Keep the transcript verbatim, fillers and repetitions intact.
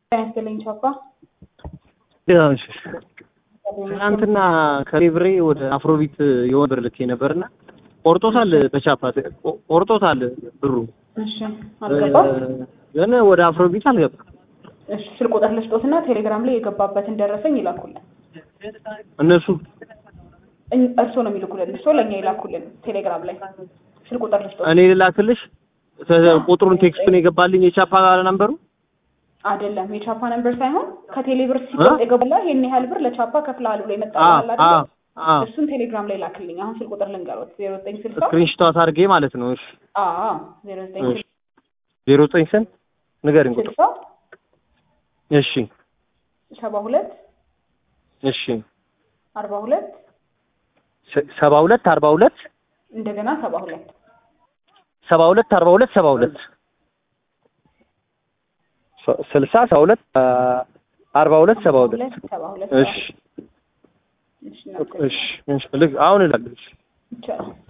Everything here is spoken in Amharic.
ያስፈልኝ ቻፓ ያውሽ ትናንትና ከሪብሬ ወደ አፍሮቢት የሆነ ብር ልኬ ነበርና ቆርጦታል በቻፓ ቆርጦታል ብሩ እሺ አልገባም ግን ወደ አፍሮቢት አልገባም እሺ ስልክ ቁጥር ልስጦትና ቴሌግራም ላይ የገባበትን ደረሰኝ ይላኩልን እነሱ እርሶ ነው የሚልኩልን እርሶ ለኛ ይላኩልን ቴሌግራም ላይ ስልክ ቁጥር ልስጦት እኔ ልላክልሽ ቁጥሩን ቴክስት ነው የገባልኝ የቻፓ ነምበሩ አይደለም የቻፓ ነምበር ሳይሆን ከቴሌብር ሲቆጥ የገባላ ይሄን ያህል ብር ለቻፓ ከፍላሉ ላይ መጣው አይደል እሱን ቴሌግራም ላይ ላክልኝ አሁን ስልክ ቁጥር ልንገሮት ዜሮ ዘጠኝ ስልሳ ስክሪንሾት አድርጌ ማለት ነው እሺ አዎ ዜሮ ዘጠኝ ዜሮ ዘጠኝ ስንት ንገሪኝ ቁጥር ስልሳ እሺ ሰባ ሁለት እሺ አርባ ሁለት ሰባ ሁለት አርባ ሁለት እንደገና ሰባ ሁለት ሰባ ሁለት አርባ ሁለት ሰባ ሁለት ስልሳ ሰባ ሁለት አርባ ሁለት ሰባ ሁለት እሺ እሺ እሺ አሁን እላለሁ